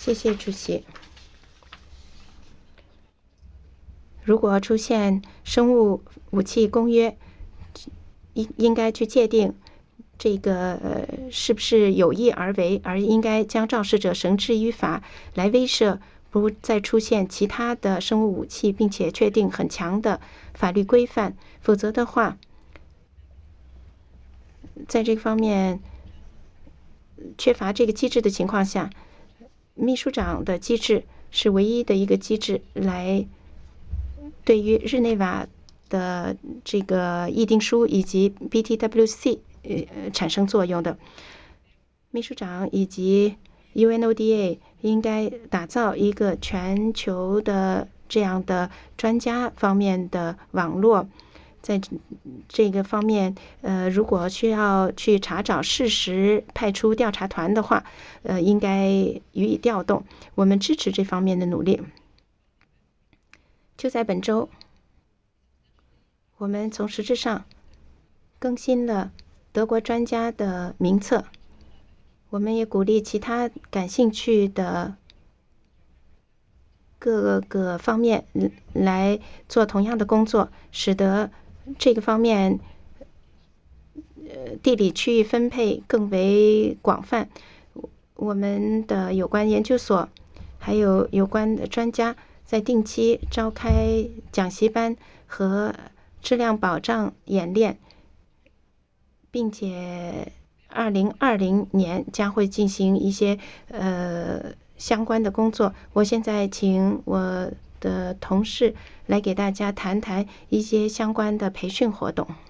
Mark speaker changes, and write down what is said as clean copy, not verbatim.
Speaker 1: 谢谢主席。如果出现生物武器公约，应该去界定这个是不是有意而为，而应该将肇事者绳之于法，来威慑不再出现其他的生物武器，并且确定很强的法律规范。否则的话，在这方面缺乏这个机制的情况下，秘书长的机制是唯一的一个机制，来对于日内瓦的这个议定书以及 BTWC 产生作用的。秘书长以及 UNODA 应该打造一个全球的这样的专家方面的网络。在这个方面，如果需要去查找事实，派出调查团的话，应该予以调动。我们支持这方面的努力。就在本周，我们从实质上更新了德国专家的名册。我们也鼓励其他感兴趣的各个方面来做同样的工作，使得这个方面地理区域分配更为广泛。我们的有关研究所还有有关的专家在定期召开讲习班和质量保障演练，并且2020年将会进行一些相关的工作。我现在请我的同事来给大家谈谈一些相关的培训活动。